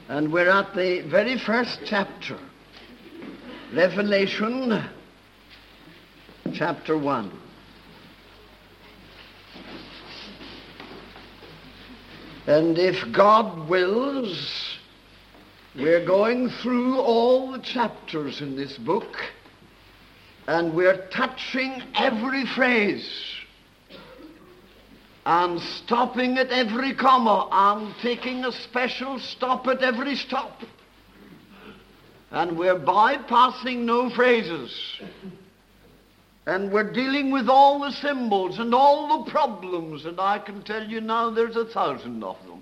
And we're at the very first chapter, Revelation chapter 1. And if God wills, we're going through all the chapters in this book, and we're touching every phrase, and stopping at every comma, and taking a special stop at every stop. And we're bypassing no phrases. And we're dealing with all the symbols and all the problems, and I can tell you now there's 1,000 of them.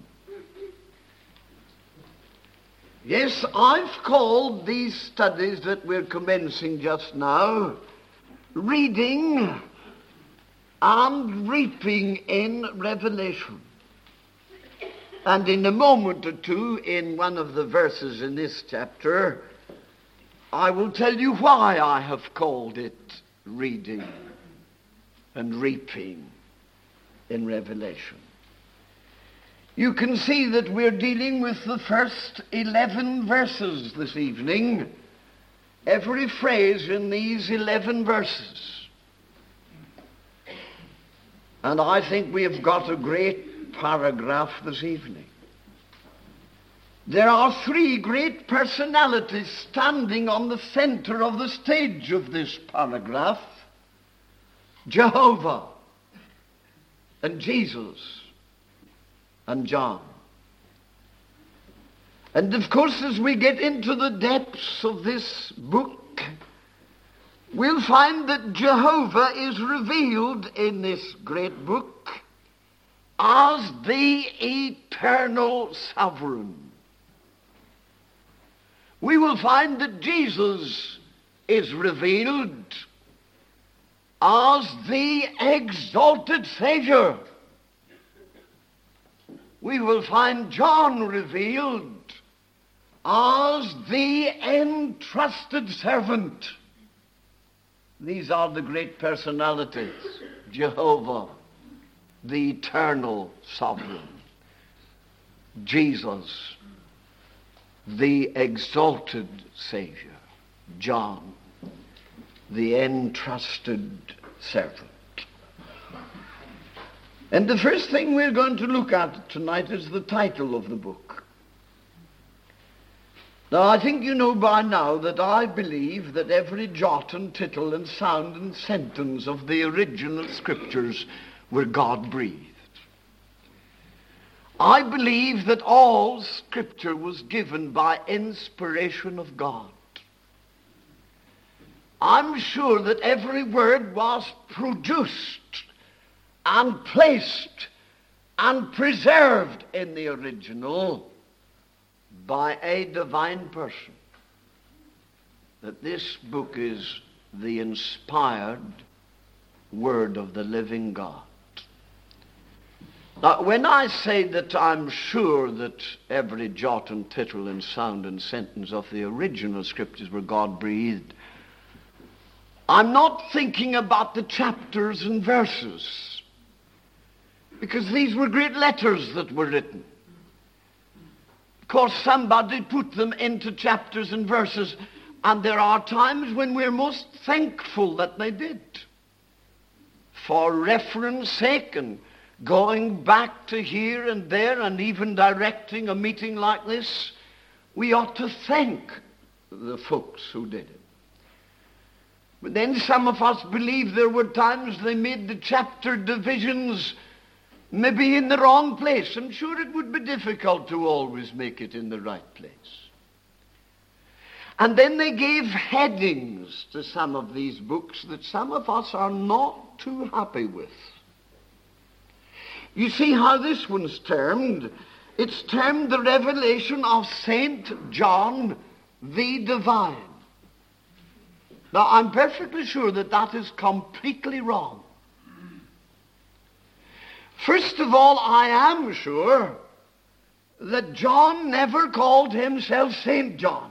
Yes, I've called these studies that we're commencing just now reading and reaping in Revelation. And in a moment or two, in one of the verses in this chapter, I will tell you why I have called it reading and reaping in Revelation. You can see that we're dealing with the first 11 verses this evening. Every phrase in these 11 verses. And I think we have got a great paragraph this evening. There are three great personalities standing on the center of the stage of this paragraph: Jehovah and Jesus and John. And of course, as we get into the depths of this book, we'll find that Jehovah is revealed in this great book as the eternal sovereign. We will find that Jesus is revealed as the exalted Savior. We will find John revealed as the entrusted servant. These are the great personalities: Jehovah, the eternal sovereign; Jesus, the exalted Savior; John, the entrusted servant. And the first thing we're going to look at tonight is the title of the book. Now, I think you know by now that I believe that every jot and tittle and sound and sentence of the original scriptures were God-breathed. I believe that all scripture was given by inspiration of God. I'm sure that every word was produced and placed and preserved in the original by a divine person. That this book is the inspired word of the living God. Now, when I say that I'm sure that every jot and tittle and sound and sentence of the original scriptures were God-breathed, I'm not thinking about the chapters and verses, because these were great letters that were written. Of course, somebody put them into chapters and verses, and there are times when we're most thankful that they did. For reference sake and going back to here and there and even directing a meeting like this, we ought to thank the folks who did it. But then some of us believe there were times they made the chapter divisions maybe in the wrong place. I'm sure it would be difficult to always make it in the right place. And then they gave headings to some of these books that some of us are not too happy with. You see how this one's termed? It's termed the Revelation of Saint John the Divine. Now, I'm perfectly sure that that is completely wrong. First of all, I am sure that John never called himself Saint John.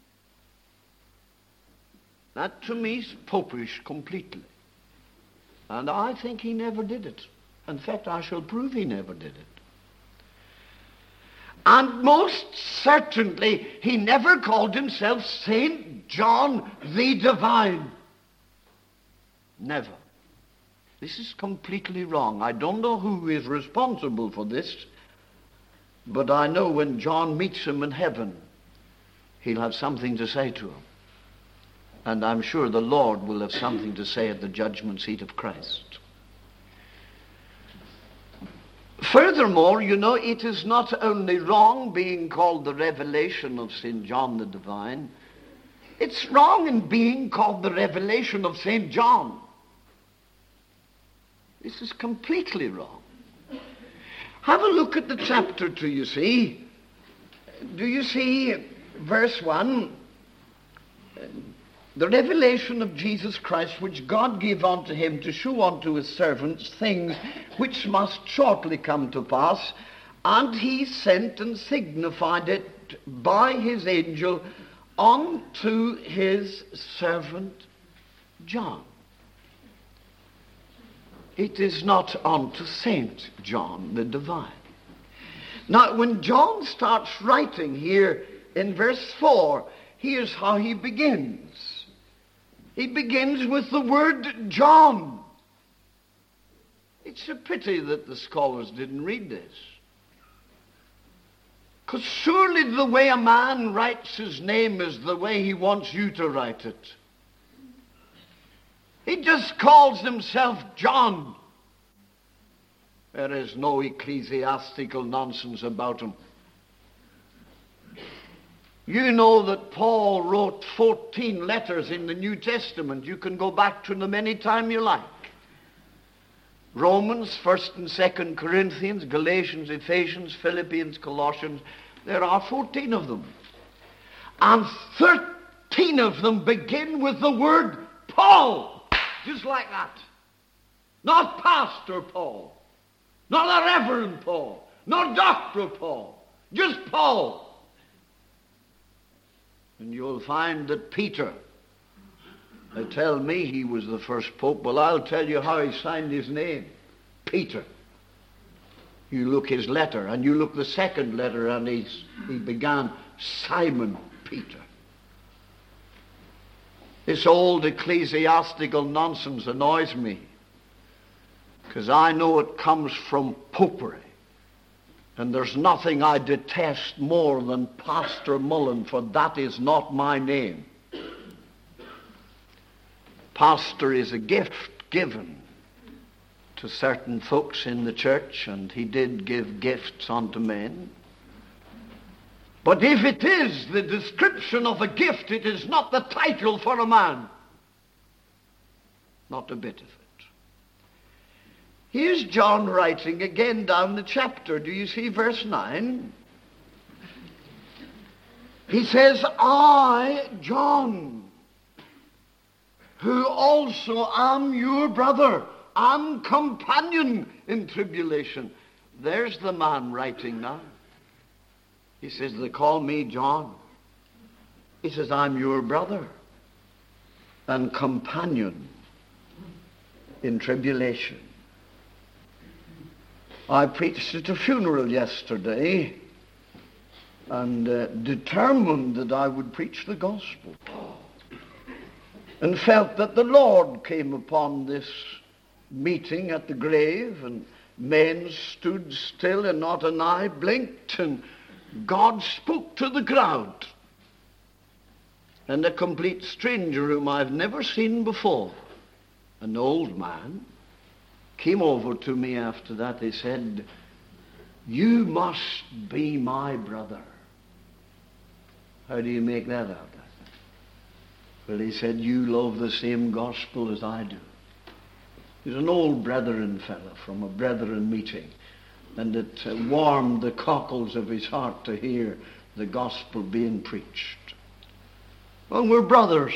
That to me is popish completely. And I think he never did it. In fact, I shall prove he never did it. And most certainly, he never called himself St. John the Divine. Never. This is completely wrong. I don't know who is responsible for this, but I know when John meets him in heaven, he'll have something to say to him. And I'm sure the Lord will have something to say at the judgment seat of Christ. Furthermore, you know, it is not only wrong being called the revelation of St. John the Divine, it's wrong in being called the revelation of St. John. This is completely wrong. Have a look at the chapter 2, you see. Do you see verse 1? The revelation of Jesus Christ, which God gave unto him to shew unto his servants things which must shortly come to pass, and he sent and signified it by his angel unto his servant John. It is not unto Saint John the Divine. Now, when John starts writing here in verse 4, here's how he begins. He begins with the word John. It's a pity that the scholars didn't read this. Because surely the way a man writes his name is the way he wants you to write it. He just calls himself John. There is no ecclesiastical nonsense about him. You know that Paul wrote 14 letters in the New Testament. You can go back to them any time you like. Romans, 1st and 2nd Corinthians, Galatians, Ephesians, Philippians, Colossians. There are 14 of them. And 13 of them begin with the word Paul. Just like that. Not Pastor Paul. Not the Reverend Paul. Not Dr. Paul. Just Paul. And you'll find that Peter, they tell me he was the first pope. Well, I'll tell you how he signed his name. Peter. You look his letter, and you look the second letter, and he began Simon Peter. This old ecclesiastical nonsense annoys me, because I know it comes from popery. And there's nothing I detest more than Pastor Mullen, for that is not my name. Pastor is a gift given to certain folks in the church, and he did give gifts unto men. But if it is the description of a gift, it is not the title for a man. Not a bit of it. Here's John writing again down the chapter. Do you see verse 9? He says, I, John, who also am your brother and companion in tribulation. There's the man writing now. He says, they call me John. He says, I'm your brother and companion in tribulation. I preached at a funeral yesterday and determined that I would preach the gospel, and felt that the Lord came upon this meeting at the grave, and men stood still and not an eye blinked, and God spoke to the crowd. And a complete stranger whom I've never seen before, an old man, came over to me after that. He said, you must be my brother. How do you make that out? Well, he said, you love the same gospel as I do. He's an old brethren fellow from a brethren meeting, and it warmed the cockles of his heart to hear the gospel being preached. Well, we're brothers.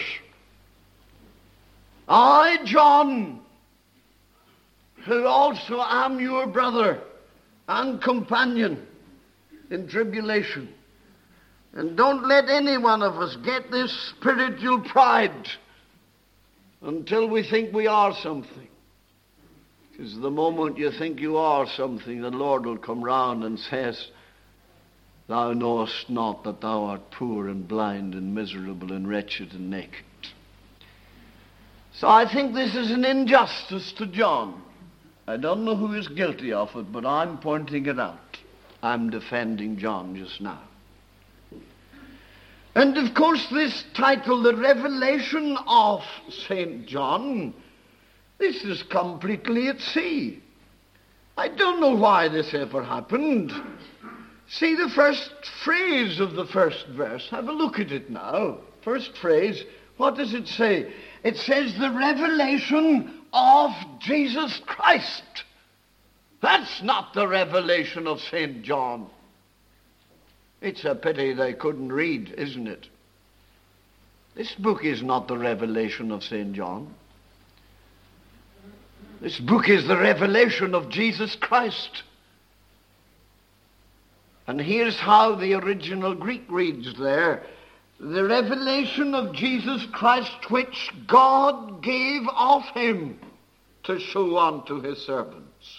I, John, who also am your brother and companion in tribulation. And don't let any one of us get this spiritual pride until we think we are something. Because the moment you think you are something, the Lord will come round and says, Thou knowest not that thou art poor and blind and miserable and wretched and naked. So I think this is an injustice to John. I don't know who is guilty of it, but I'm pointing it out. I'm defending John just now. And of course this title, The Revelation of St. John, this is completely at sea. I don't know why this ever happened. See the first phrase of the first verse. Have a look at it now. First phrase, what does it say? It says the revelation of Jesus Christ. That's not the revelation of St. John. It's a pity they couldn't read, isn't it? This book is not the revelation of St. John. This book is the revelation of Jesus Christ. And here's how the original Greek reads there. The revelation of Jesus Christ which God gave of him to show unto his servants.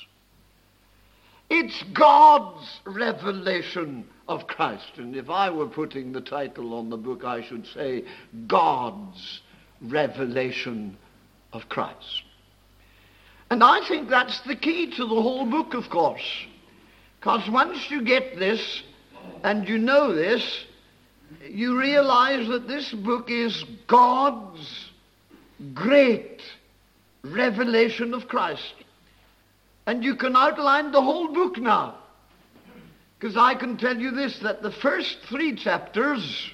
It's God's revelation of Christ. And if I were putting the title on the book, I should say God's revelation of Christ. And I think that's the key to the whole book, of course. Because once you get this, and you know this, you realize that this book is God's great revelation of Christ. And you can outline the whole book now. Because I can tell you this, that the first 3 chapters,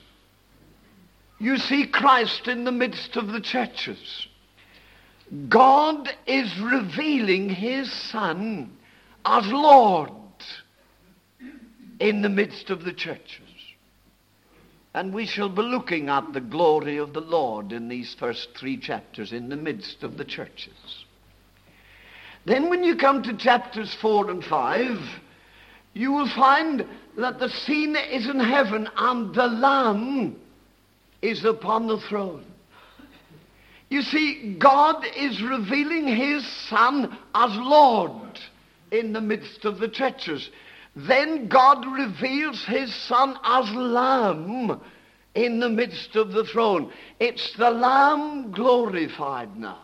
you see Christ in the midst of the churches. God is revealing his Son as Lord in the midst of the churches. And we shall be looking at the glory of the Lord in these first 3 chapters in the midst of the churches. Then when you come to chapters 4 and 5, you will find that the scene is in heaven and the Lamb is upon the throne. You see, God is revealing his Son as Lord in the midst of the churches. Then God reveals his Son as Lamb in the midst of the throne. It's the Lamb glorified now.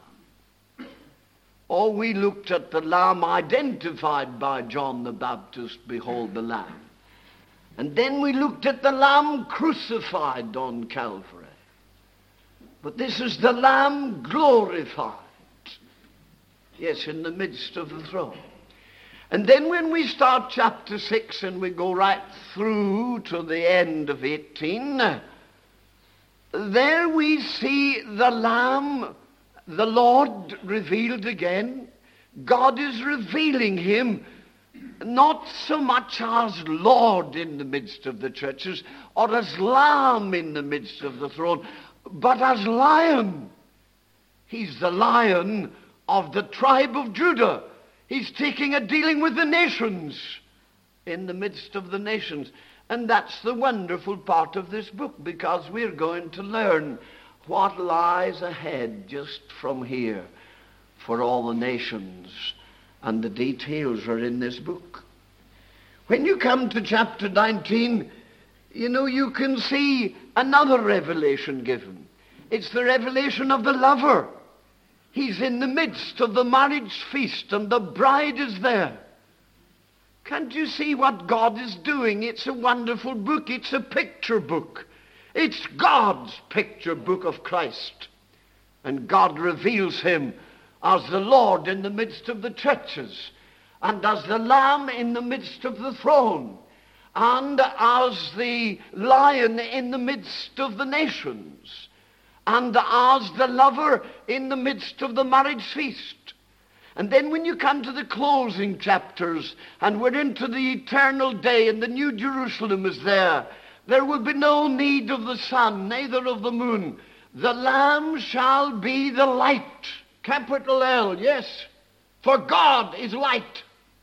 Oh, we looked at the Lamb identified by John the Baptist, behold the Lamb. And then we looked at the Lamb crucified on Calvary. But this is the Lamb glorified. Yes, in the midst of the throne. And then when we start chapter 6 and we go right through to the end of 18, there we see the Lamb, the Lord revealed again. God is revealing him not so much as Lord in the midst of the churches or as Lamb in the midst of the throne, but as Lion. He's the Lion of the tribe of Judah. He's taking a dealing with the nations in the midst of the nations. And that's the wonderful part of this book, because we're going to learn what lies ahead just from here for all the nations. And the details are in this book. When you come to chapter 19, you can see another revelation given. It's the revelation of the lover. He's in the midst of the marriage feast and the bride is there. Can't you see what God is doing? It's a wonderful book. It's a picture book. It's God's picture book of Christ. And God reveals him as the Lord in the midst of the churches, and as the Lamb in the midst of the throne, and as the Lion in the midst of the nations, and as the lover in the midst of the marriage feast. And then when you come to the closing chapters, and we're into the eternal day, and the New Jerusalem is there, there will be no need of the sun, neither of the moon. The Lamb shall be the light. Capital L, yes. For God is light.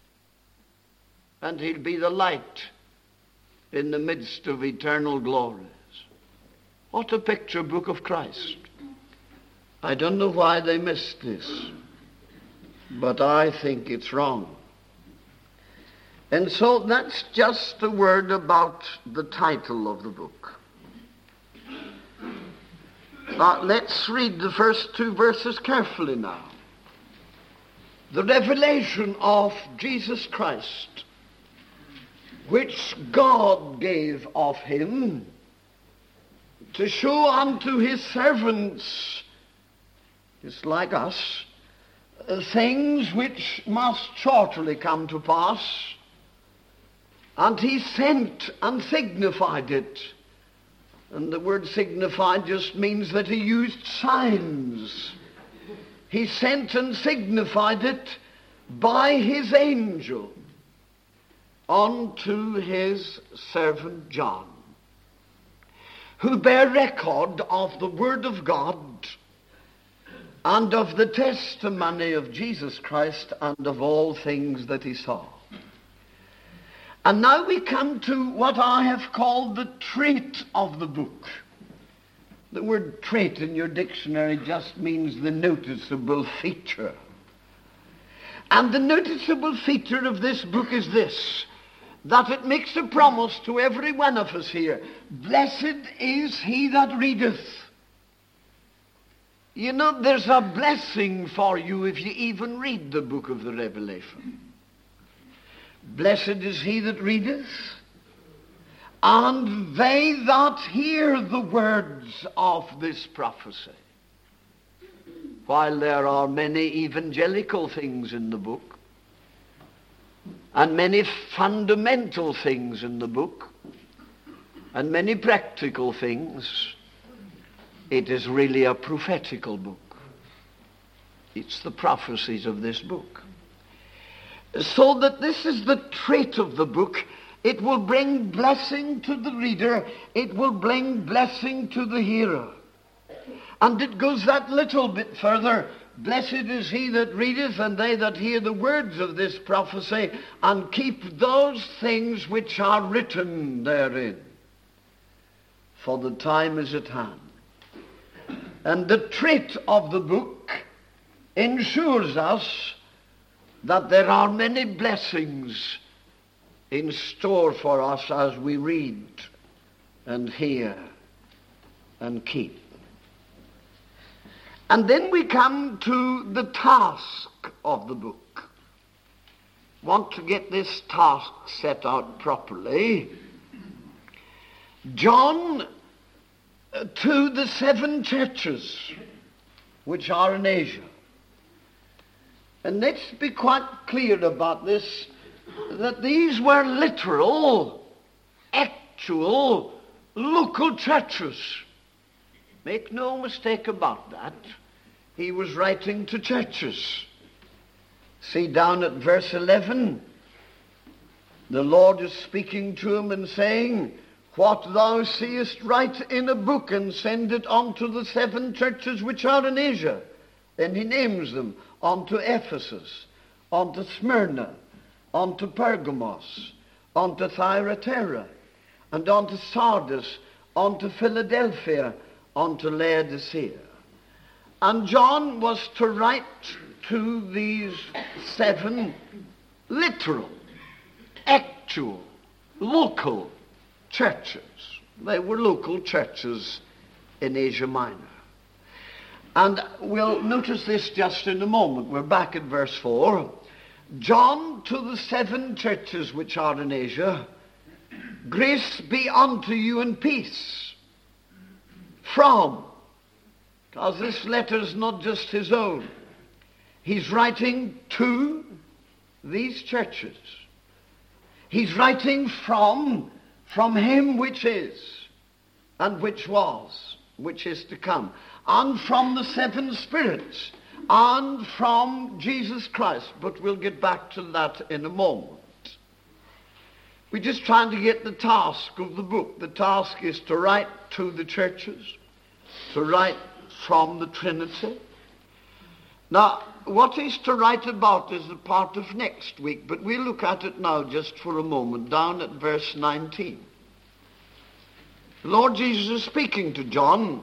And he'll be the light in the midst of eternal glories. What a picture book of Christ. I don't know why they missed this, but I think it's wrong. And so that's just a word about the title of the book. Let's read the first 2 verses carefully now. The revelation of Jesus Christ, which God gave of him to show unto his servants, just like us, things which must shortly come to pass. And he sent and signified it. And the word signified just means that he used signs. He sent and signified it by his angel unto his servant John, who bare record of the word of God and of the testimony of Jesus Christ and of all things that he saw. And now we come to what I have called the trait of the book. The word trait in your dictionary just means the noticeable feature. And the noticeable feature of this book is this, that it makes a promise to every one of us here. Blessed is he that readeth. You know, there's a blessing for you if you even read the book of the Revelation. Blessed is he that readeth, and they that hear the words of this prophecy. While there are many evangelical things in the book, and many fundamental things in the book, and many practical things, it is really a prophetical book. It's the prophecies of this book. So that this is the trait of the book. It will bring blessing to the reader. It will bring blessing to the hearer. And it goes that little bit further. Blessed is he that readeth, and they that hear the words of this prophecy, and keep those things which are written therein. For the time is at hand. And the trait of the book ensures us that there are many blessings in store for us as we read and hear and keep. And then we come to the task of the book. Want to get this task set out properly. John, to the 7 churches which are in Asia. And let's be quite clear about this, that these were literal, actual, local churches. Make no mistake about that. He was writing to churches. See down at verse 11, the Lord is speaking to him and saying, what thou seest, write in a book and send it unto the 7 churches which are in Asia. Then he names them. Unto Ephesus, unto Smyrna, unto Pergamos, unto Thyatira, and unto Sardis, unto Philadelphia, unto Laodicea. And John was to write to these 7 literal, actual, local churches. They were local churches in Asia Minor. And we'll notice this just in a moment. We're back at verse 4. John, to the 7 churches which are in Asia, grace be unto you and peace from, because this letter is not just his own. He's writing to these churches. He's writing from him which is, and which was, which is to come, and from the 7 spirits, and from Jesus Christ. But we'll get back to that in a moment. We're just trying to get the task of the book. The task is to write to the churches, to write from the Trinity. Now, what he's to write about is a part of next week, but we'll look at it now just for a moment, down at verse 19. The Lord Jesus is speaking to John,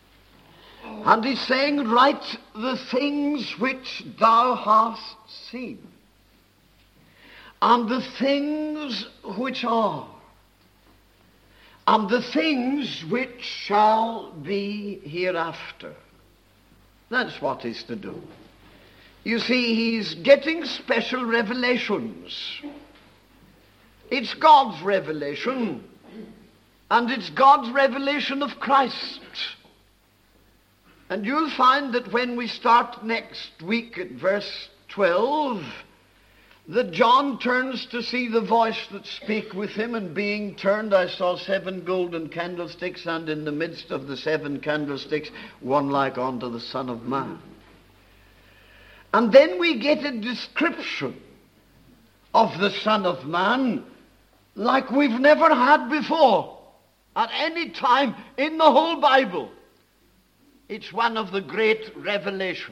and he's saying, write the things which thou hast seen, and the things which are, and the things which shall be hereafter. That's what he's to do. You see, he's getting special revelations. It's God's revelation, and it's God's revelation of Christ. And you'll find that when we start next week at verse 12, that John turns to see the voice that spake with him, and being turned, I saw 7 golden candlesticks, and in the midst of the 7 candlesticks, one like unto the Son of Man. And then we get a description of the Son of Man like we've never had before at any time in the whole Bible. It's one of the great revelations.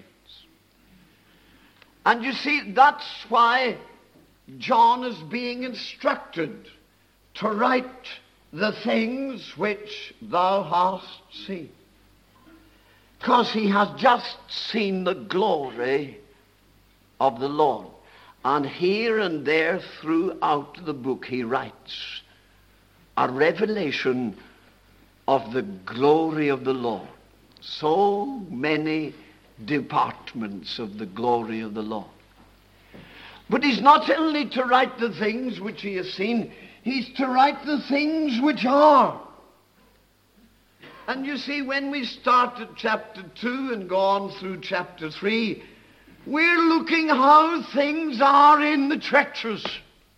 And you see, that's why John is being instructed to write the things which thou hast seen. Because he has just seen the glory of the Lord. And here and there throughout the book he writes a revelation of the glory of the Lord. So many departments of the glory of the Lord. But he's not only to write the things which he has seen, he's to write the things which are. And you see, when we start at chapter 2 and go on through chapter 3, we're looking how things are in the churches.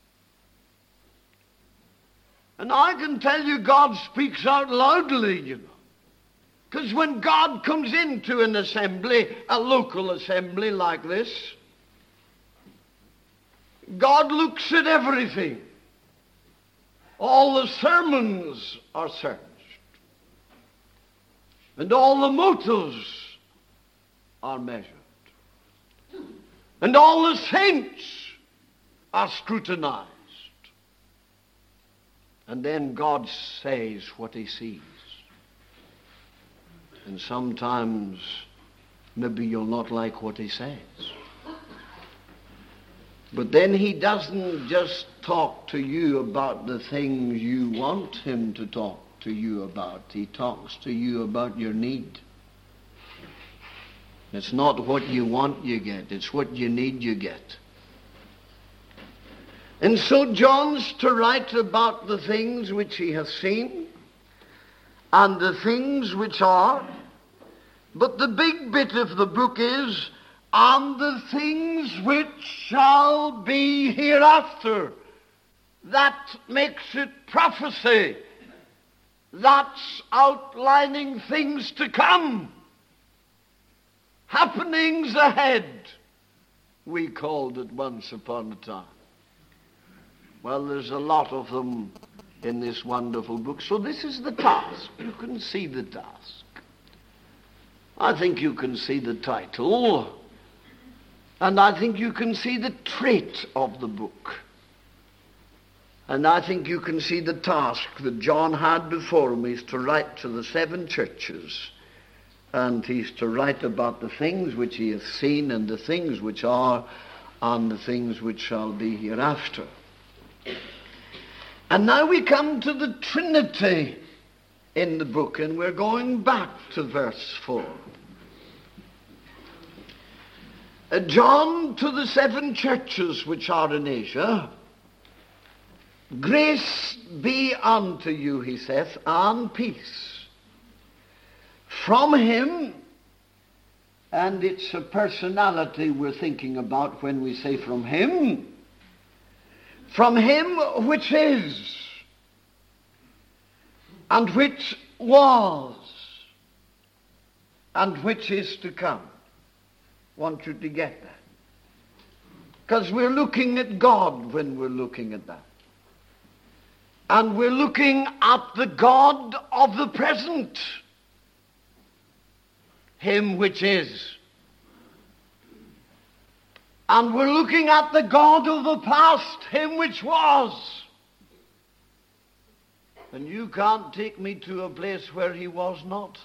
And I can tell you God speaks out loudly, you know. Because when God comes into an assembly, a local assembly like this, God looks at everything. All the sermons are searched. And all the motives are measured. And all the saints are scrutinized. And then God says what he sees. And sometimes maybe you'll not like what he says. But then he doesn't just talk to you about the things you want him to talk to you about. He talks to you about your need. It's not what you want you get. It's what you need you get. And so John's to write about the things which he has seen and the things which are. But the big bit of the book is, and the things which shall be hereafter. That makes it prophecy. That's outlining things to come. Happenings ahead, we called it once upon a time. Well, there's a lot of them in this wonderful book. So this is the task. You can see the task. I think you can see the title. And I think you can see the trait of the book. And I think you can see the task that John had before him is to write to the 7 churches. And he's to write about the things which he has seen and the things which are and the things which shall be hereafter. And now we come to the Trinity in the book, and we're going back to verse 4. John to the 7 churches which are in Asia, grace be unto you, he saith, and peace. From him, and it's a personality we're thinking about when we say from him which is, and which was, and which is to come. I want you to get that. Because we're looking at God when we're looking at that. And we're looking at the God of the present. Him which is. And we're looking at the God of the past, him which was. And you can't take me to a place where he was not.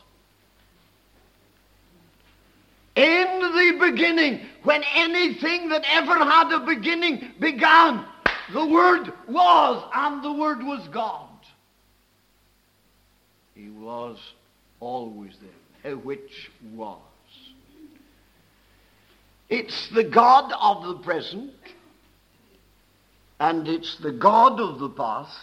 In the beginning, when anything that ever had a beginning began, The Word was, and the Word was God. He was always there, which was. It's the God of the present, and it's the God of the past,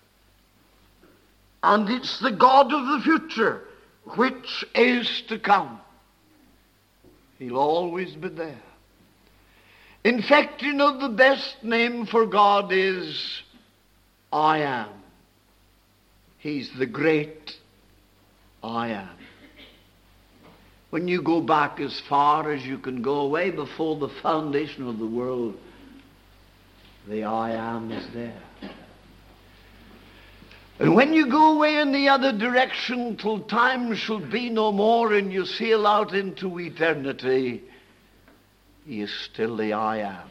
and it's the God of the future, which is to come. He'll always be there. In fact, you know, the best name for God is I am. He's the great I am. When you go back as far as you can go, way before the foundation of the world, the I am is there. And when you go away in the other direction till time shall be no more and you sail out into eternity, he is still the I am.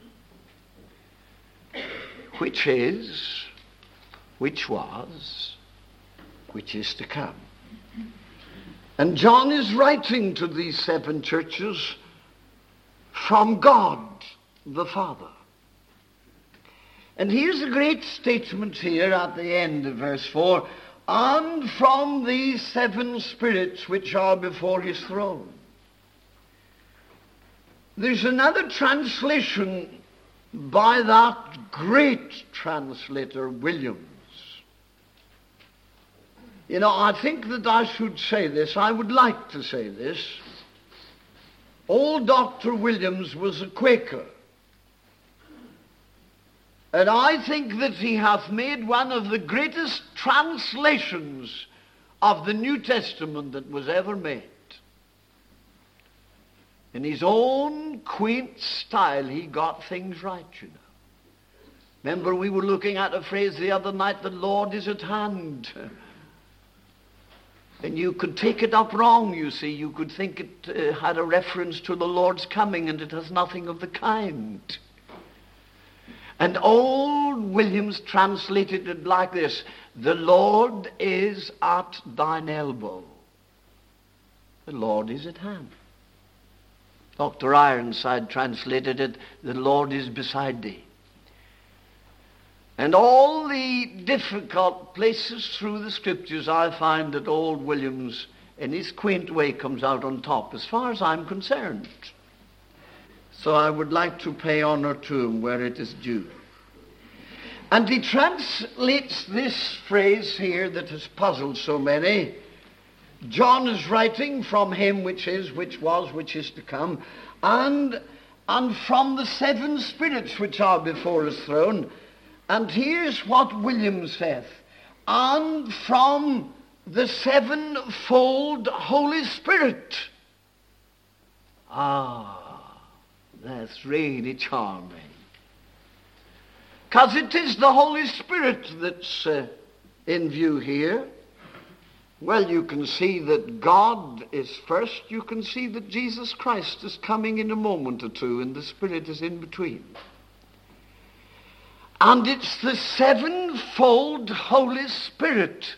Which is, which was, which is to come. And John is writing to these 7 churches from God the Father. And here's a great statement here at the end of verse 4. And from these 7 spirits which are before his throne. There's another translation by that great translator, Williams. You know, I think that I should say this. I would like to say this. Old Dr. Williams was a Quaker. And I think that he hath made one of the greatest translations of the New Testament that was ever made. In his own quaint style, he got things right, you know. Remember, we were looking at a phrase the other night, the Lord is at hand. And you could take it up wrong, you see. You could think it had a reference to the Lord's coming, and it has nothing of the kind. And old Williams translated it like this: the Lord is at thine elbow. The Lord is at hand. Dr. Ironside translated it, the Lord is beside thee. And all the difficult places through the Scriptures, I find that old Williams, in his quaint way, comes out on top, as far as I'm concerned. So I would like to pay honor to him where it is due. And he translates this phrase here that has puzzled so many. John is writing from him which is, which was, which is to come, and from the 7 spirits which are before his throne. And here's what Williams saith: and from the 7-fold Holy Spirit. Ah, that's really charming. Because it is the Holy Spirit that's in view here. Well, you can see that God is first. You can see that Jesus Christ is coming in a moment or two, and the Spirit is in between. And it's the 7-fold Holy Spirit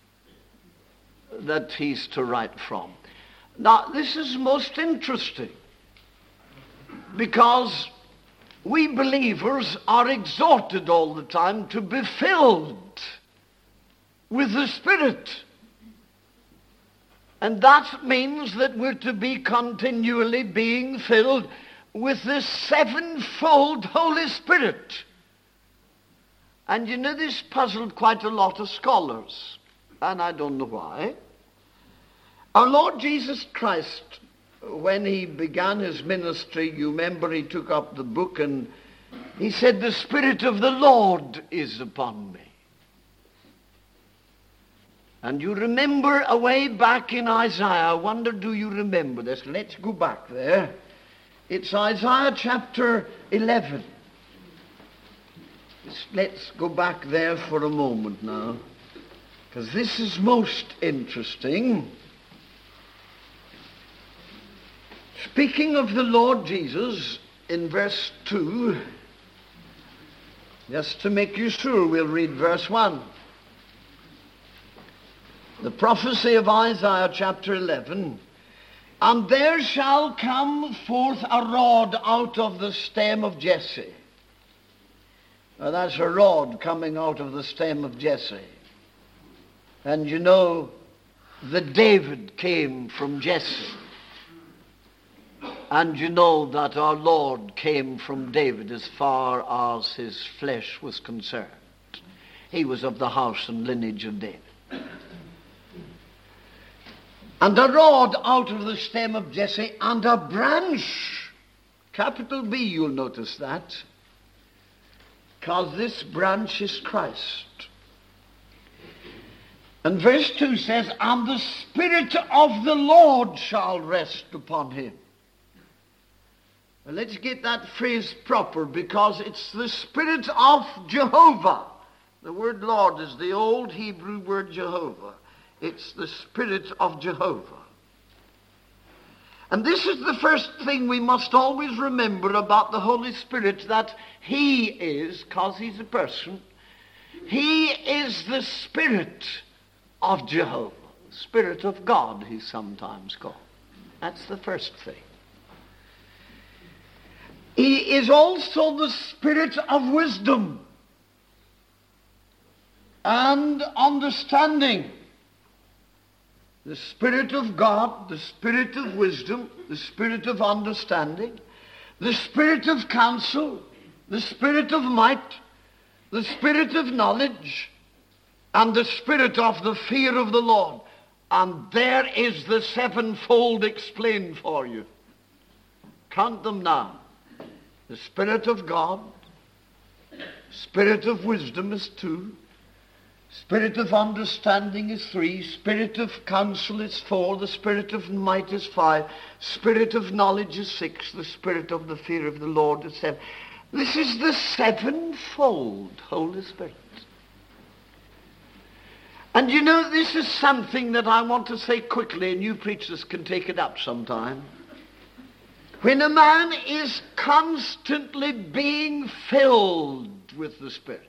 that he's to write from. Now, this is most interesting, because we believers are exhorted all the time to be filled with the Spirit. And that means that we're to be continually being filled with this 7-fold Holy Spirit. And you know, this puzzled quite a lot of scholars, and I don't know why. Our Lord Jesus Christ, when he began his ministry, you remember he took up the book and he said, the Spirit of the Lord is upon me. And you remember away back in Isaiah, I wonder, do you remember this? Let's go back there. It's Isaiah chapter 11. Let's go back there for a moment now, because this is most interesting. Speaking of the Lord Jesus, in verse 2, just to make you sure, we'll read verse 1. The prophecy of Isaiah chapter 11. And there shall come forth a rod out of the stem of Jesse, That's a rod coming out of the stem of Jesse. And you know that David came from Jesse. And you know that our Lord came from David as far as his flesh was concerned. He was of the house and lineage of David. And a rod out of the stem of Jesse, and a branch, capital B, you'll notice that, because this branch is Christ. And verse 2 says, and the Spirit of the Lord shall rest upon him. Well, let's get that phrase proper, because it's the Spirit of Jehovah. The word Lord is the old Hebrew word Jehovah. It's the Spirit of Jehovah. And this is the first thing we must always remember about the Holy Spirit, that he is, because he's a person, he is the Spirit of Jehovah. Spirit of God, he's sometimes called. That's the first thing. He is also the Spirit of wisdom and understanding. The Spirit of God, the Spirit of wisdom, the Spirit of understanding, the Spirit of counsel, the Spirit of might, the Spirit of knowledge, and the Spirit of the fear of the Lord. And there is the sevenfold explained for you. Count them now. The Spirit of God, Spirit of wisdom is 2, Spirit of understanding is 3, Spirit of counsel is 4, the Spirit of might is 5, Spirit of knowledge is 6, the Spirit of the fear of the Lord is 7. This is the sevenfold Holy Spirit. And you know, this is something that I want to say quickly, and you preachers can take it up sometime. When a man is constantly being filled with the Spirit,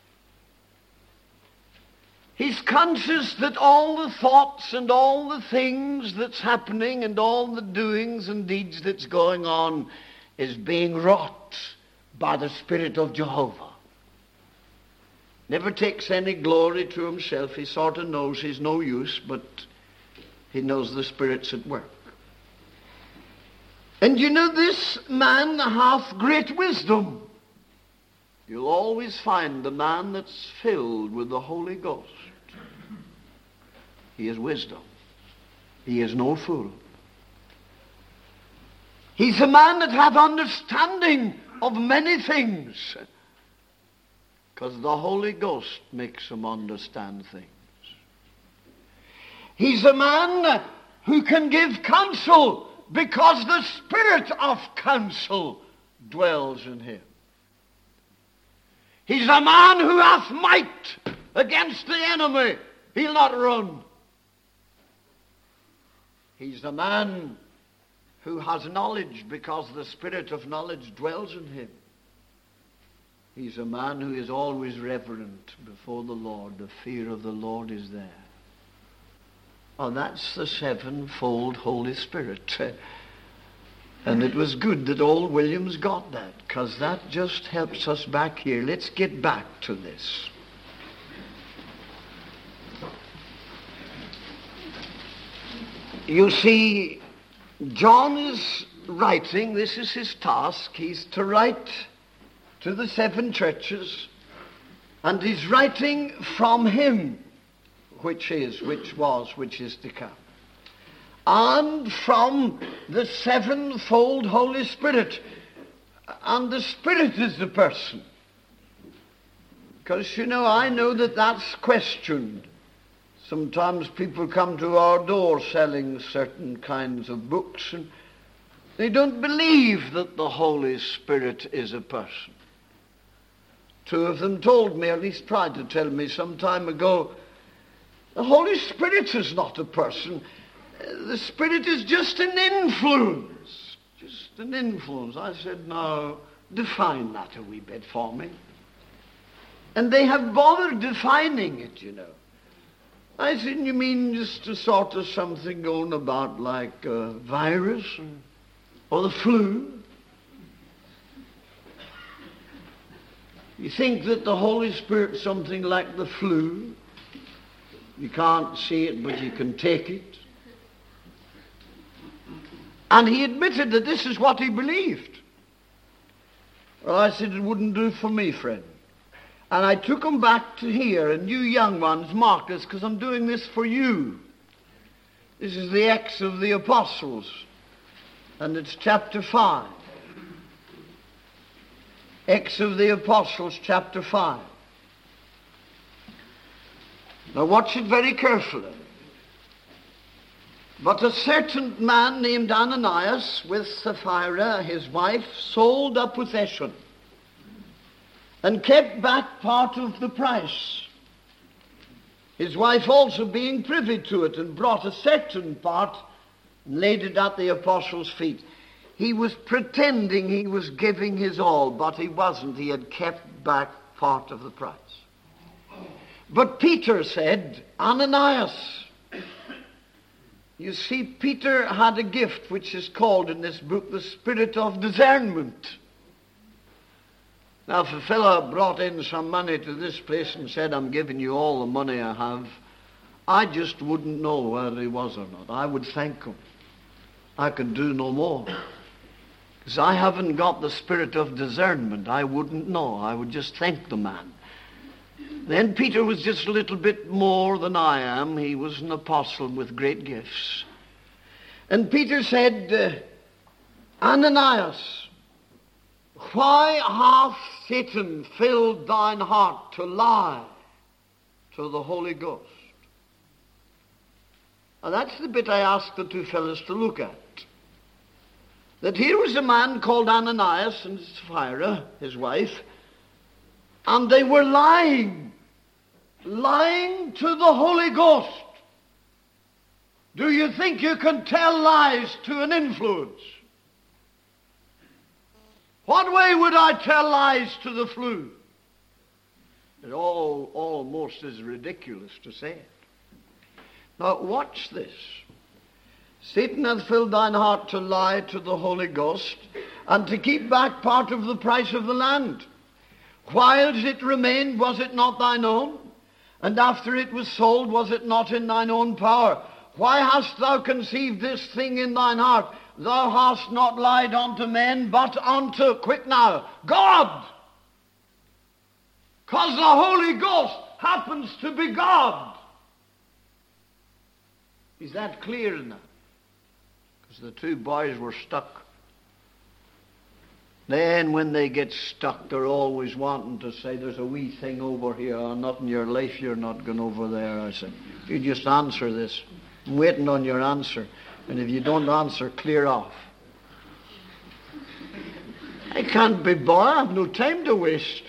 he's conscious that all the thoughts and all the things that's happening and all the doings and deeds that's going on is being wrought by the Spirit of Jehovah. Never takes any glory to himself. He sort of knows he's no use, but he knows the Spirit's at work. And you know, this man hath great wisdom. You'll always find the man that's filled with the Holy Ghost. He is wisdom. He is no fool. He's a man that hath understanding of many things, because the Holy Ghost makes him understand things. He's a man who can give counsel, because the Spirit of counsel dwells in him. He's a man who hath might against the enemy. He'll not run. He's a man who has knowledge, because the Spirit of knowledge dwells in him. He's a man who is always reverent before the Lord. The fear of the Lord is there. Oh, that's the sevenfold Holy Spirit. And it was good that old Williams got that, because that just helps us back here. Let's get back to this. You see, John is writing, this is his task, he's to write to the 7 churches, and he's writing from him, which is, which was, which is to come. And from the sevenfold Holy Spirit. And the Spirit is the person. Because, you know, I know that that's questioned. Sometimes people come to our door selling certain kinds of books, and they don't believe that the Holy Spirit is a person. 2 of them told me, at least tried to tell me some time ago, the Holy Spirit is not a person. The Spirit is just an influence. Just an influence. I said, now, define that a wee bit for me. And they have bothered defining it, you know. I said, you mean just a sort of something going about like a virus or the flu? You think that the Holy Spirit's something like the flu. You can't see it, but you can take it. And he admitted that this is what he believed. Well, I said, it wouldn't do for me, friend. And I took him back to here, and you young ones, mark this, because I'm doing this for you. This is the Acts of the Apostles, and it's chapter 5. Acts of the Apostles, chapter 5. Now watch it very carefully. But a certain man named Ananias, with Sapphira, his wife, sold a possession and kept back part of the price. His wife also being privy to it, and brought a certain part and laid it at the apostles' feet. He was pretending he was giving his all, but he wasn't. He had kept back part of the price. But Peter said, Ananias. You see, Peter had a gift which is called in this book the spirit of discernment. Now, if a fellow brought in some money to this place and said, I'm giving you all the money I have, I just wouldn't know whether he was or not. I would thank him. I could do no more. Because I haven't got the spirit of discernment. I wouldn't know. I would just thank the man. Then Peter was just a little bit more than I am. He was an apostle with great gifts. And Peter said, Ananias, why hath Satan filled thine heart to lie to the Holy Ghost? And that's the bit I asked the two fellows to look at. That here was a man called Ananias and Sapphira, his wife, and they were lying to the Holy Ghost. Do you think you can tell lies to an influence? What way would I tell lies to the flu? It almost is ridiculous to say it. Now watch this. Satan hath filled thine heart to lie to the Holy Ghost, and to keep back part of the price of the land. Whiles it remained, was it not thine own? And after it was sold, was it not in thine own power? Why hast thou conceived this thing in thine heart? Thou hast not lied unto men, but unto, quick now, God! 'Cause the Holy Ghost happens to be God. Is that clear enough? Because the two boys were stuck. Then when they get stuck, they're always wanting to say, there's a wee thing over here, or not in your life, you're not going over there. I said, you just answer this. I'm waiting on your answer. And if you don't answer, clear off. I can't be bothered. I've no time to waste.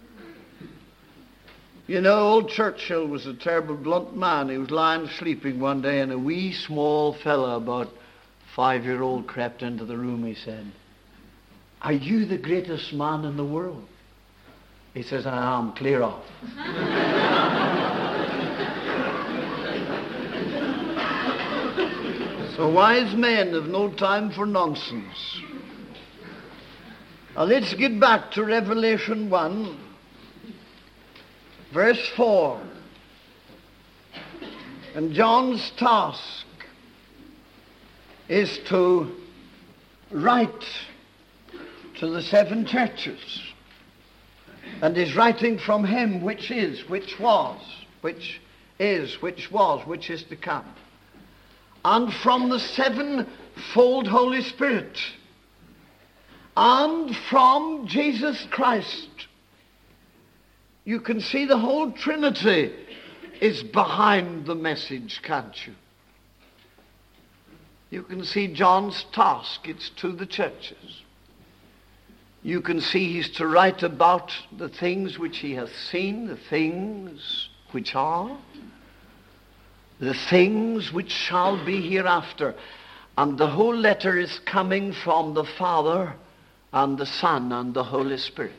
You know, old Churchill was a terrible blunt man. He was lying sleeping one day, and a wee small fella, about 5-year-old, crept into the room. He said, are you the greatest man in the world? He says, I am. Clear off. So wise men have no time for nonsense. Now let's get back to Revelation 1, verse 4. And John's task is to write to the 7 churches. And is writing from him which is, which was, which is, which was, which is to come. And from the 7-fold Holy Spirit. And from Jesus Christ. You can see the whole Trinity is behind the message, can't you? You can see John's task. It's to the churches. You can see he's to write about the things which he has seen, the things which are, the things which shall be hereafter. And the whole letter is coming from the Father and the Son and the Holy Spirit.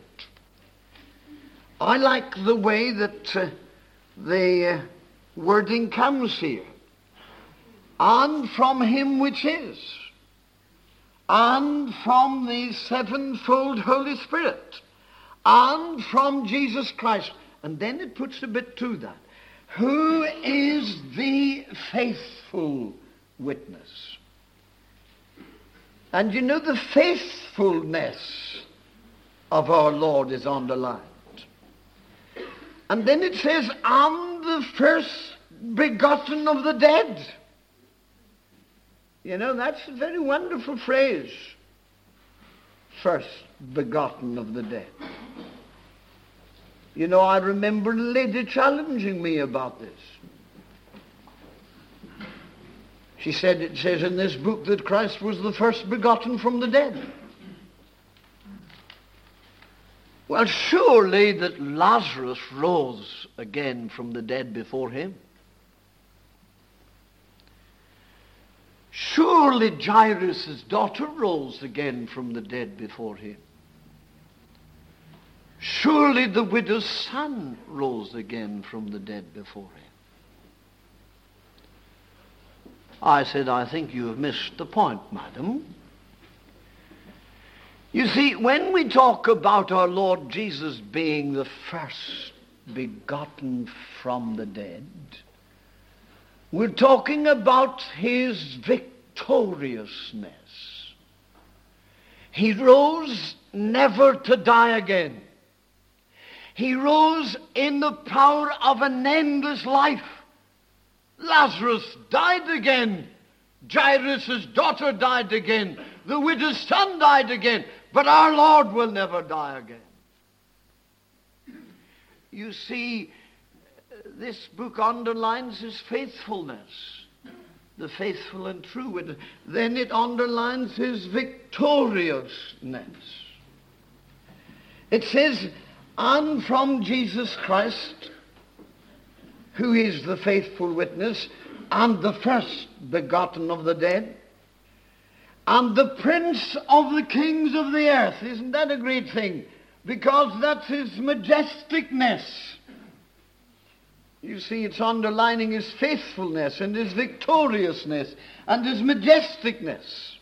I like the way that the wording comes here. And from him which is. And from the 7-fold Holy Spirit. and from Jesus Christ. And then it puts a bit to that. Who is the faithful witness? And you know, the faithfulness of our Lord is underlined. And then it says, "and the first begotten of the dead." You know, that's a very wonderful phrase. First begotten of the dead. You know, I remember a lady challenging me about this. She said, it says in this book that Christ was the first begotten from the dead. Well, surely that Lazarus rose again from the dead before him. Surely Jairus' daughter rose again from the dead before him. Surely the widow's son rose again from the dead before him. I said, "I think you have missed the point, madam." You see, when we talk about our Lord Jesus being the first begotten from the dead, we're talking about his victoriousness. He rose never to die again. He rose in the power of an endless life. Lazarus died again. Jairus' daughter died again. The widow's son died again. But our Lord will never die again. You see, this book underlines his faithfulness, the faithful and true witness. Then it underlines his victoriousness. It says, "and from Jesus Christ, who is the faithful witness, and the first begotten of the dead, and the prince of the kings of the earth." Isn't that a great thing? Because that's his majesticness. You see, it's underlining his faithfulness and his victoriousness and his majesticness.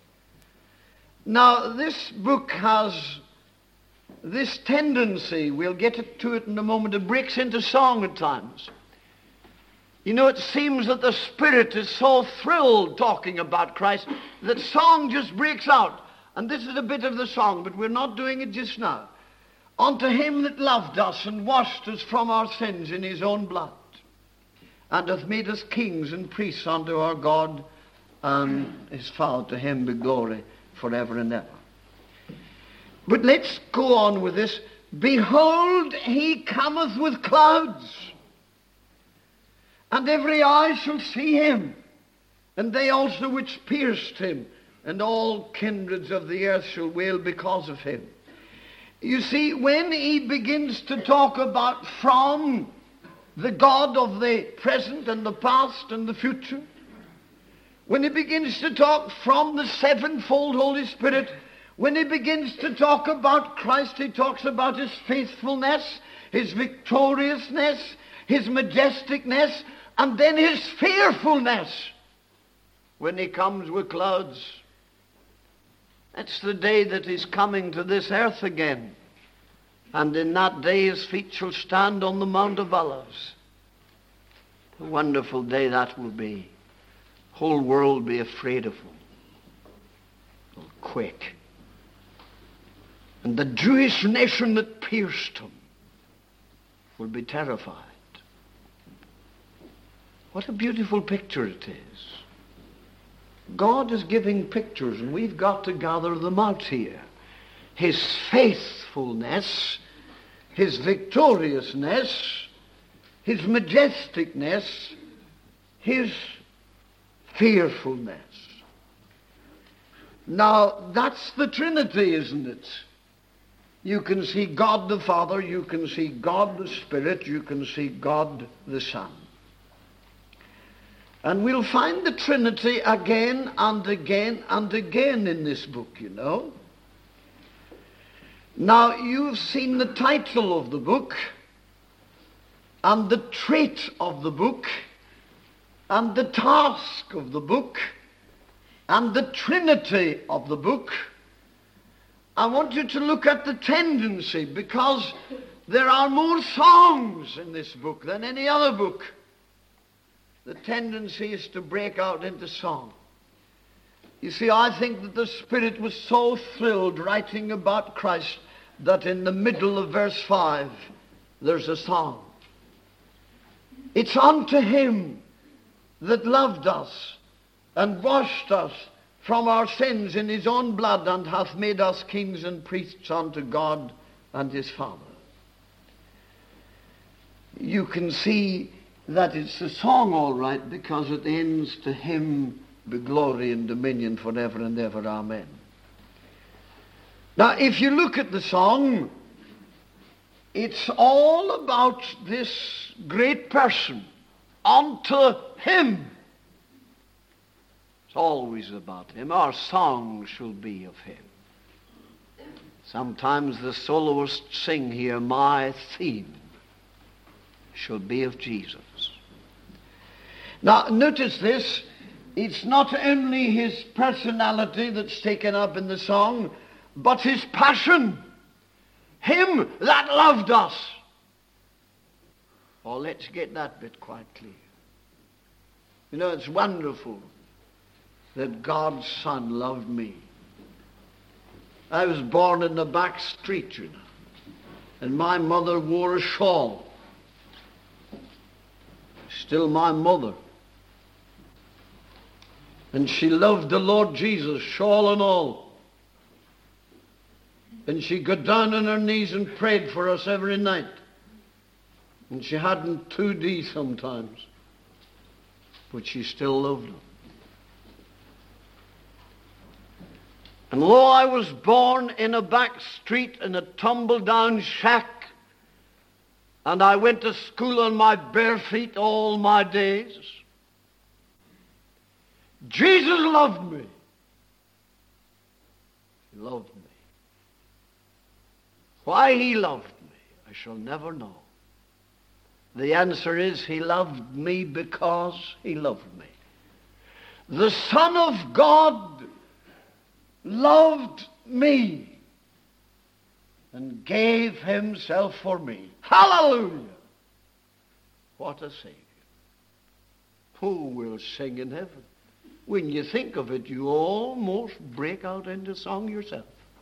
Now, this book has this tendency, we'll get to it in a moment, it breaks into song at times. You know, it seems that the Spirit is so thrilled talking about Christ that song just breaks out. And this is a bit of the song, but we're not doing it just now. "Unto him that loved us and washed us from our sins in his own blood, and hath made us kings and priests unto our God and his Father, to him be glory forever and ever." But let's go on with this. "Behold, he cometh with clouds, and every eye shall see him, and they also which pierced him, and all kindreds of the earth shall wail because of him." You see, when he begins to talk about from the God of the present and the past and the future, when he begins to talk from the sevenfold Holy Spirit, when he begins to talk about Christ, he talks about his faithfulness, his victoriousness, his majesticness, and then his fearfulness when he comes with clouds. It's the day that he's coming to this earth again. And in that day his feet shall stand on the Mount of Olives. A wonderful day that will be. Whole world be afraid of him. They'll quake. And the Jewish nation that pierced him will be terrified. What a beautiful picture it is. God is giving pictures, and we've got to gather them out here. His faithfulness, his victoriousness, his majesticness, his fearfulness. Now, that's the Trinity, isn't it? You can see God the Father, you can see God the Spirit, you can see God the Son. And we'll find the Trinity again and again and again in this book, you know. Now, you've seen the title of the book, and the trait of the book, and the task of the book, and the Trinity of the book, I want you to look at the tendency, because there are more songs in this book than any other book. The tendency is to break out into song. You see, I think that the Spirit was so thrilled writing about Christ that in the middle of verse 5 there's a song. It's unto him that loved us and washed us from our sins in his own blood, and hath made us kings and priests unto God and his Father. You can see that it's a song all right, because it ends, to him be glory and dominion forever and ever. Amen. Now, if you look at the song, it's all about this great person. Unto him. It's always about him. Our song shall be of him. Sometimes the soloists sing here, my theme shall be of Jesus. Now, notice this. It's not only his personality that's taken up in the song, but his passion. Him that loved us. Oh, let's get that bit quite clear. You know, it's wonderful that God's Son loved me. I was born in the back street, you know, and my mother wore a shawl. Still my mother. And she loved the Lord Jesus, shawl and all. And she got down on her knees and prayed for us every night. And she hadn't 2D sometimes, but she still loved him. And though I was born in a back street in a tumble-down shack, and I went to school on my bare feet all my days, Jesus loved me. He loved me. Why he loved me, I shall never know. The answer is, he loved me because he loved me. The Son of God loved me and gave himself for me. Hallelujah! What a Savior. Who will sing in heaven? When you think of it, you almost break out into song yourself.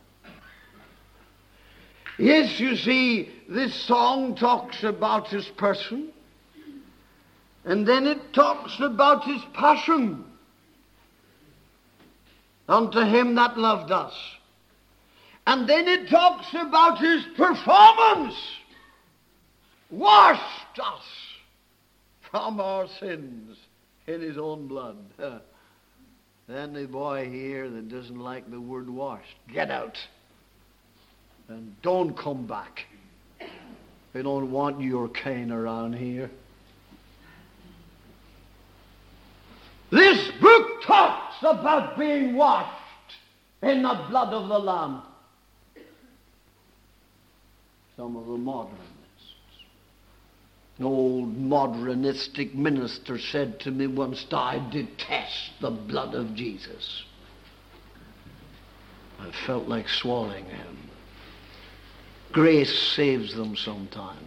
Yes, you see, this song talks about his person, and then it talks about his passion. Unto him that loved us. And then it talks about his performance. Washed us from our sins in his own blood. Any boy here that doesn't like the word washed, get out. And don't come back. We don't want your cane around here. This book talks about being washed in the blood of the Lamb. Some of the modernists. An old modernistic minister said to me once, I detest the blood of Jesus. I felt like swallowing him. Grace saves them sometimes.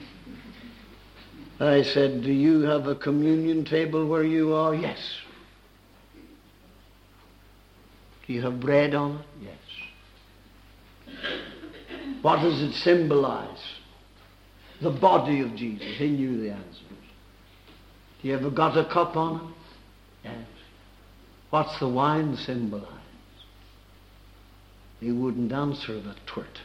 I said, do you have a communion table where you are? Yes. Do you have bread on it? Yes. What does it symbolize? The body of Jesus. He knew the answers. Do you ever got a cup on it? Yes. What's the wine symbolize? He wouldn't answer that twit.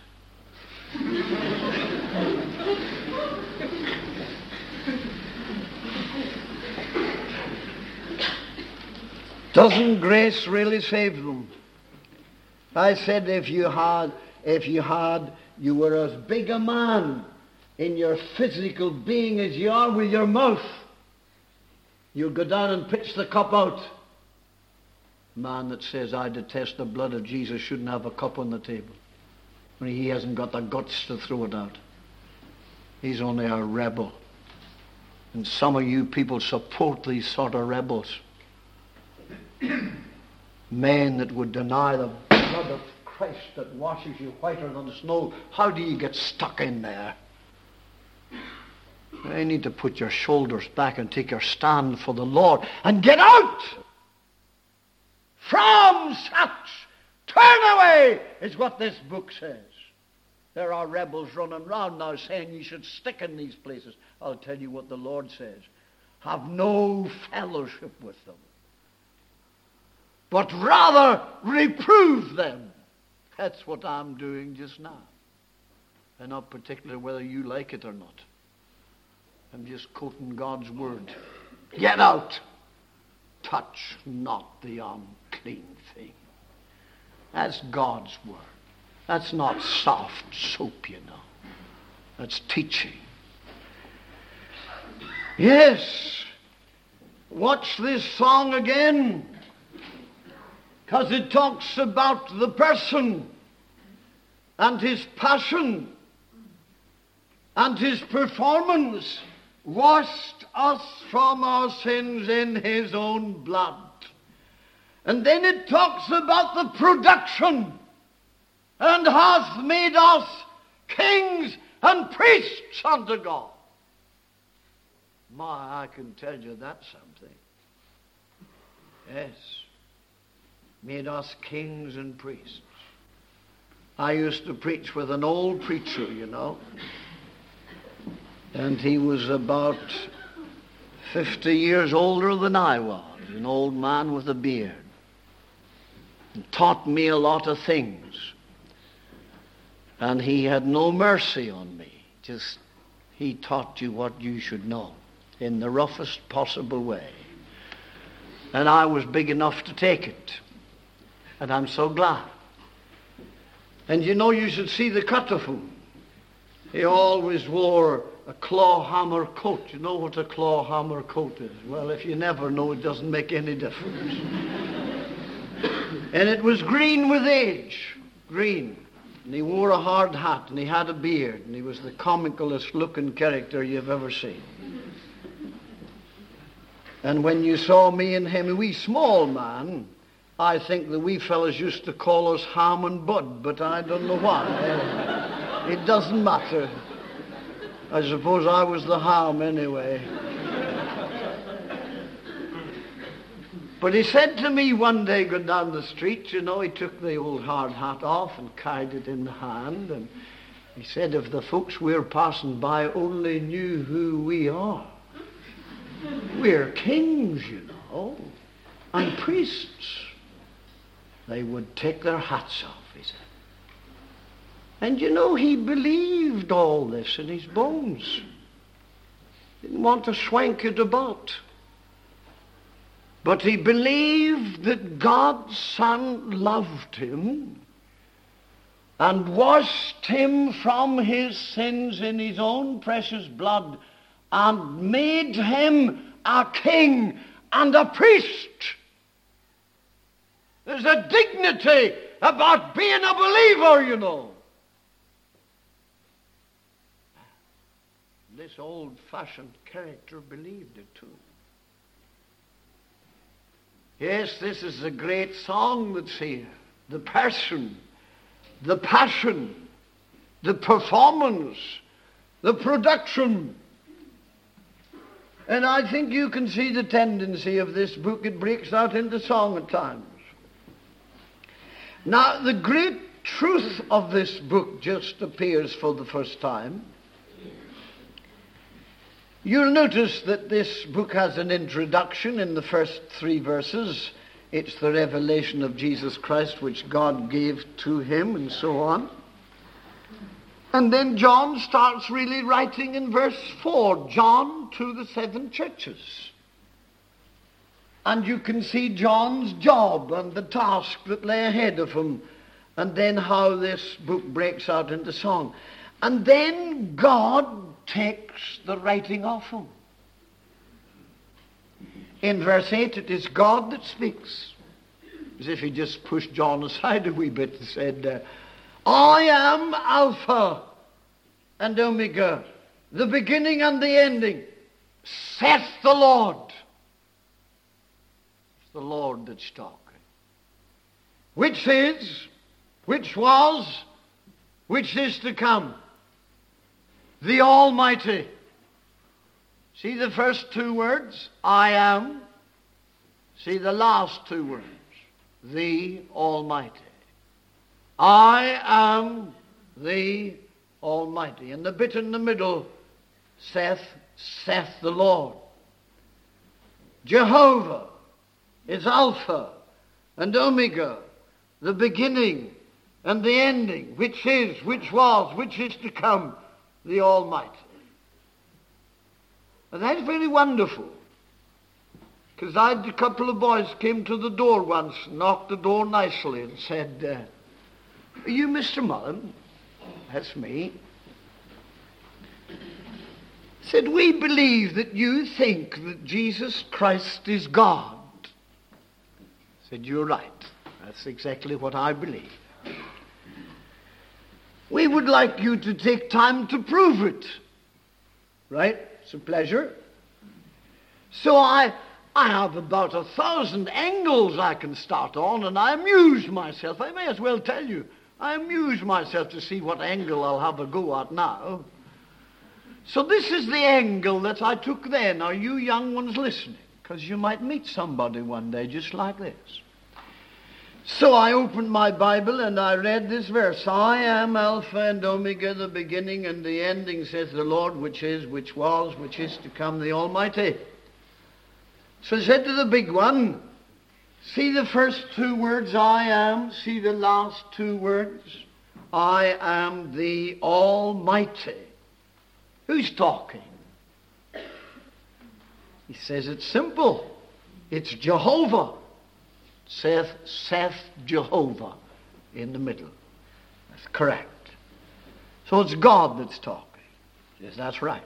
Doesn't grace really save them? I said if you were as big a man in your physical being as you are with your mouth, you'll go down and pitch the cup out. A man that says, I detest the blood of Jesus, shouldn't have a cup on the table. When he hasn't got the guts to throw it out. He's only a rebel. And some of you people support these sort of rebels. Men that would deny the blood of Christ that washes you whiter than snow, how do you get stuck in there? You need to put your shoulders back and take your stand for the Lord and get out from such. Turn away is what this book says. There are rebels running round now saying you should stick in these places. I'll tell you what the Lord says. Have no fellowship with them, but rather reprove them. That's what I'm doing just now. And not particular whether you like it or not. I'm just quoting God's word. Get out. Touch not the unclean thing. That's God's word. That's not soft soap, you know. That's teaching. Yes. Watch this song again. Because it talks about the person and his passion and his performance washed us from our sins in his own blood. And then it talks about the production and hath made us kings and priests unto God. My, I can tell you that's something. Yes. Made us kings and priests. I used to preach with an old preacher, you know. And he was about 50 years older than I was. An old man with a beard. And taught me a lot of things. And he had no mercy on me. Just, he taught you what you should know in the roughest possible way. And I was big enough to take it. And I'm so glad. And you know, you should see the cut of him. He always wore a claw hammer coat. You know what a claw hammer coat is? Well, if you never know, it doesn't make any difference. And it was green with age. Green. And he wore a hard hat, and he had a beard, and he was the comicalest looking character you've ever seen. And when you saw me and him, a wee small man, I think the wee fellas used to call us Ham and Bud, but I don't know why. It doesn't matter. I suppose I was the Ham anyway. But he said to me one day going down the street, you know, he took the old hard hat off and carried it in the hand, and he said, if the folks we're passing by only knew who we are. We're kings, you know, and priests. They would take their hats off, he said. And you know, he believed all this in his bones. Didn't want to swank it about. But he believed that God's Son loved him and washed him from his sins in his own precious blood and made him a king and a priest. There's a dignity about being a believer, you know. This old-fashioned character believed it too. Yes, this is a great song that's here. The person, the passion, the performance, the production. And I think you can see the tendency of this book. It breaks out into song at times. Now, the great truth of this book just appears for the first time. You'll notice that this book has an introduction in the first 3 verses. It's the revelation of Jesus Christ which God gave to him and so on. And then John starts really writing in verse 4, John to the 7 churches. And you can see John's job and the task that lay ahead of him, and then how this book breaks out into song. And then God takes the writing of him. In verse 8, it is God that speaks. As if he just pushed John aside a wee bit and said, I am Alpha and Omega, the beginning and the ending, saith the Lord. It's the Lord that's talking. Which is which was, which is to come, the Almighty. See the first two words, I am. See the last two words, the Almighty. I am the Almighty. And the bit in the middle, saith the Lord. Jehovah is Alpha and Omega, the beginning and the ending, which is, which was, which is to come, the Almighty. And that's very wonderful. Because I had a couple of boys came to the door once, knocked the door nicely and said, are you Mr. Mullen? That's me. Said, we believe that you think that Jesus Christ is God. Said, you're right. That's exactly what I believe. We would like you to take time to prove it. Right? It's a pleasure. So I have about 1,000 angles I can start on, and I amuse myself. I may as well tell you, I amuse myself to see what angle I'll have a go at now. So this is the angle that I took then. Are you young ones listening? Because you might meet somebody one day just like this. So I opened my Bible and I read this verse. I am Alpha and Omega, the beginning and the ending, saith the Lord, which is, which was, which is to come, the Almighty. So I said to the big one, see the first two words, I am. See the last two words, I am the Almighty. Who's talking? He says it's simple. It's Jehovah. Saith Jehovah in the middle. That's correct. So it's God that's talking. Yes, that's right.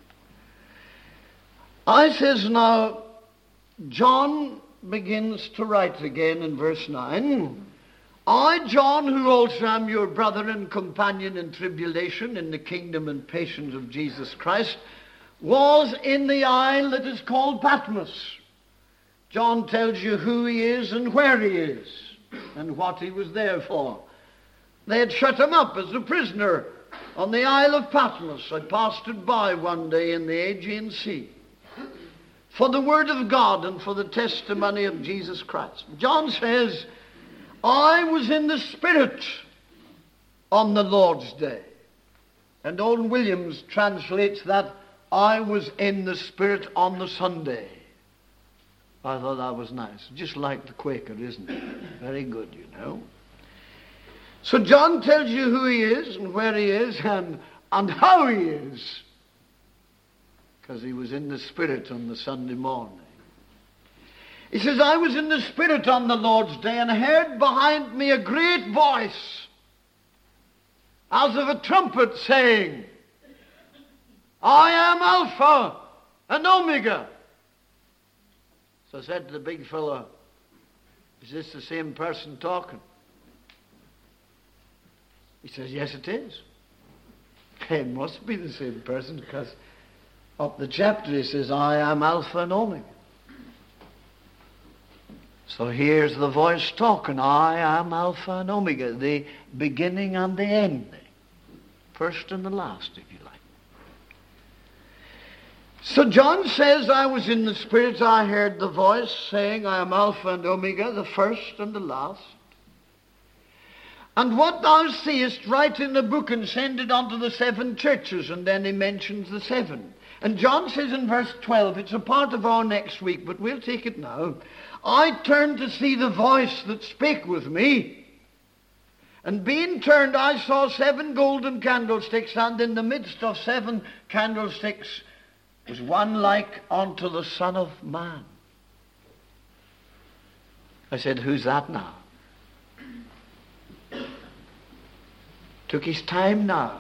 I says now, John begins to write again in verse 9. I, John, who also am your brother and companion in tribulation, in the kingdom and patience of Jesus Christ, was in the isle that is called Patmos. John tells you who he is and where he is and what he was there for. They had shut him up as a prisoner on the Isle of Patmos. I passed it by one day in the Aegean Sea for the word of God and for the testimony of Jesus Christ. John says, I was in the Spirit on the Lord's day. And Owen Williams translates that, I was in the Spirit on the Sunday. I thought that was nice. Just like the Quaker, isn't it? Very good, you know. So John tells you who he is and where he is and how he is. Because he was in the Spirit on the Sunday morning. He says, I was in the Spirit on the Lord's day and heard behind me a great voice as of a trumpet saying, I am Alpha and Omega. So I said to the big fellow, is this the same person talking? He says, yes, it is. It must be the same person because up the chapter he says, I am Alpha and Omega. So here's the voice talking. I am Alpha and Omega, the beginning and the ending. First and the last, if you like. So John says, I was in the Spirit, I heard the voice saying, I am Alpha and Omega, the first and the last. And what thou seest, write in the book and send it unto the 7 churches. And then he mentions the 7. And John says in verse 12, it's a part of our next week, but we'll take it now. I turned to see the voice that spake with me. And being turned, I saw 7 golden candlesticks, and in the midst of 7 candlesticks was one like unto the Son of Man. I said, who's that now? Took his time now.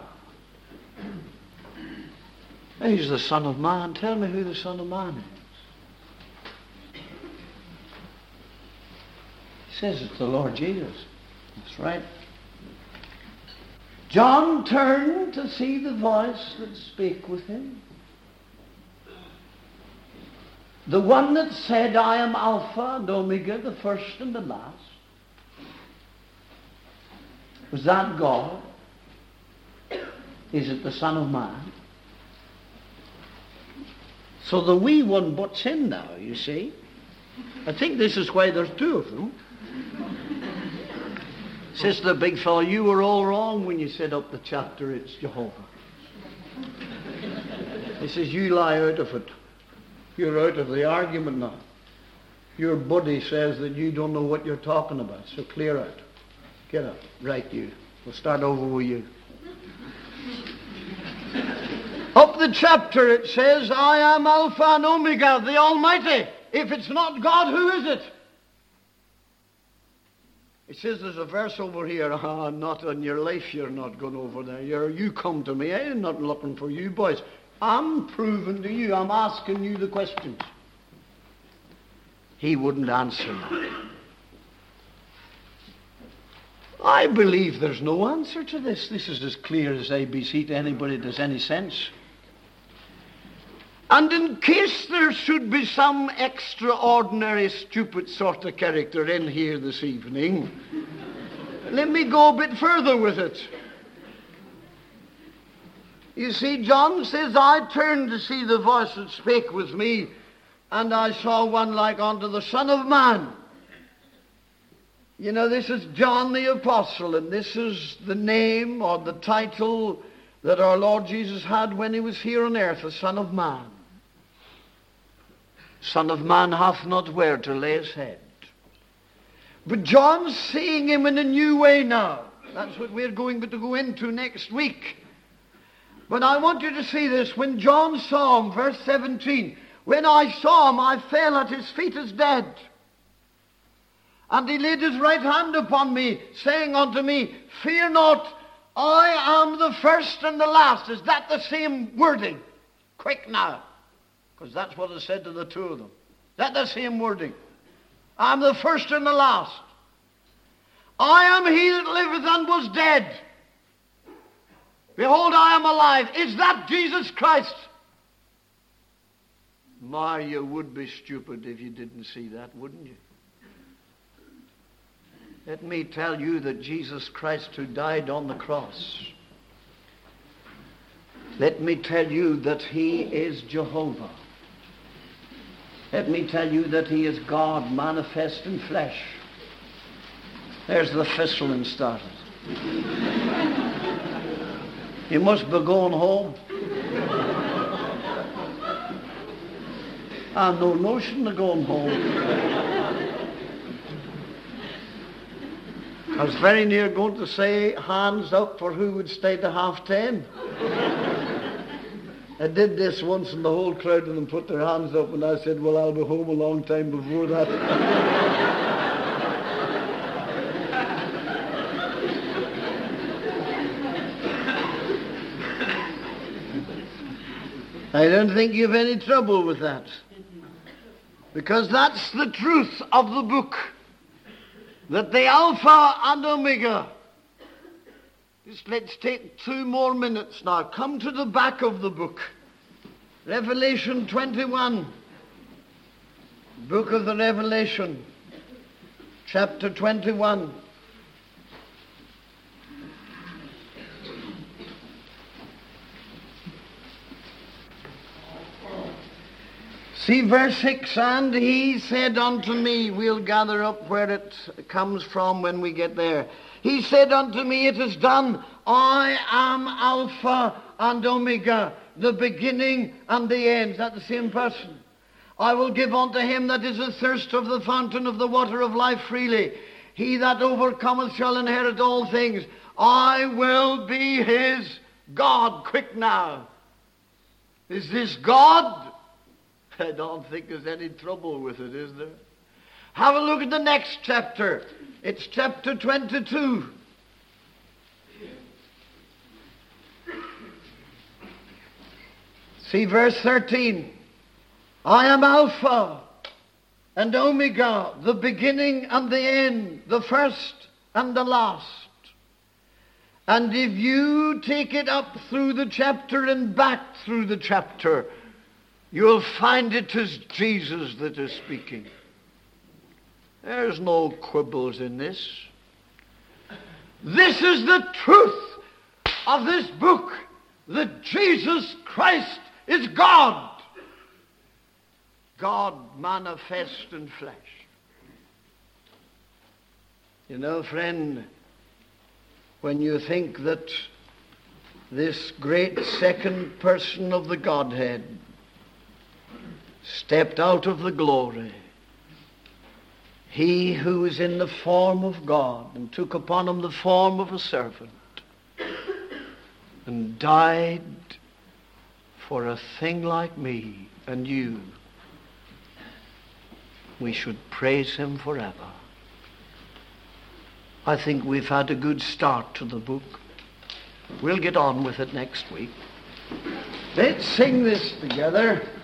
He's the Son of Man. Tell me who the Son of Man is. He says it's the Lord Jesus. That's right. John turned to see the voice that spake with him. The one that said, I am Alpha and Omega, the first and the last. Was that God? Is it the Son of Man? So the wee one butts in now, you see. I think this is why there's two of them. Says to the big fellow, you were all wrong when you set up the chapter, it's Jehovah. He says, you lie out of it. You're out of the argument now. Your buddy says that you don't know what you're talking about, so clear out. Get up. Right, you. We'll start over with you. Up the chapter it says, I am Alpha and Omega, the Almighty. If it's not God, who is it? It says there's a verse over here, not on your life you're not going over there. You come to me, I'm not looking for you boys. I'm proving to you, I'm asking you the questions. He wouldn't answer that. I believe there's no answer to this. This is as clear as ABC to anybody that has any sense. And in case there should be some extraordinary stupid sort of character in here this evening, let me go a bit further with it. You see, John says, I turned to see the voice that spake with me, and I saw one like unto the Son of Man. You know, this is John the Apostle, and this is the name or the title that our Lord Jesus had when he was here on earth, the Son of Man. Son of Man hath not where to lay his head. But John's seeing him in a new way now. That's what we're going to go into next week. But I want you to see this. When John saw him, verse 17, when I saw him, I fell at his feet as dead. And he laid his right hand upon me, saying unto me, fear not, I am the first and the last. Is that the same wording? Quick now. Because that's what it said to the two of them. Is that the same wording? I'm the first and the last. I am he that liveth and was dead. Behold, I am alive. Is that Jesus Christ? My, you would be stupid if you didn't see that, wouldn't you? Let me tell you that Jesus Christ who died on the cross, let me tell you that he is Jehovah. Let me tell you that he is God manifest in flesh. There's the whistling started. You must be going home. I've no notion of going home. I was very near going to say, hands up for who would stay to 10:30. I did this once and the whole crowd of them put their hands up and I said, well, I'll be home a long time before that. I don't think you have any trouble with that. Because that's the truth of the book. That the Alpha and Omega. Just let's take 2 more minutes now. Come to the back of the book. Revelation 21. Book of the Revelation. Chapter 21. See verse 6, and he said unto me, we'll gather up where it comes from when we get there. He said unto me, it is done. I am Alpha and Omega, the beginning and the end. Is that the same person? I will give unto him that is athirst of the fountain of the water of life freely. He that overcometh shall inherit all things. I will be his God. Quick now. Is this God? I don't think there's any trouble with it, is there? Have a look at the next chapter. It's chapter 22. See verse 13. I am Alpha and Omega, the beginning and the end, the first and the last. And if you take it up through the chapter and back through the chapter, you'll find it is Jesus that is speaking. There's no quibbles in this. This is the truth of this book, that Jesus Christ is God. God manifest in flesh. You know, friend, when you think that this great second person of the Godhead stepped out of the glory, he who is in the form of God and took upon him the form of a servant and died for a thing like me and you, we should praise him forever. I think we've had a good start to the book. We'll get on with it next week. Let's sing this together.